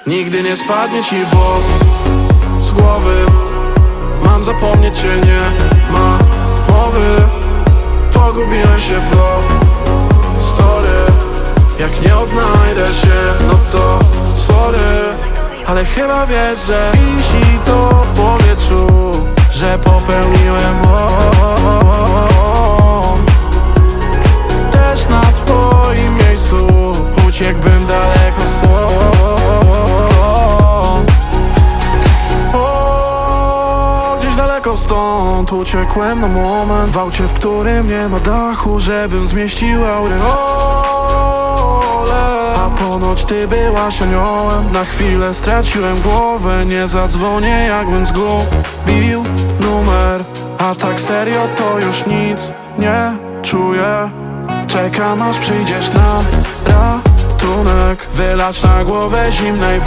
Nigdy nie spadnie ci włos z głowy. Mam zapomnieć czy nie ma mowy. Pogubiłem się w love story. Jak nie odnajdę się, no to sorry. Ale chyba wiesz, że wisi to w powietrzu, że popełniłem też na twoim miejscu uciekłbym daleko stąd. Gdzieś daleko stąd uciekłem na moment, w aucie, w którym nie ma dachu, żebym zmieścił aureolę. A ponoć ty byłaś aniołem. Na chwilę straciłem głowę, nie zadzwonię jakbym zgubił numer. A tak serio to już nic nie czuję. Czekam aż przyjdziesz na ratunek. Wylać na głowę zimnej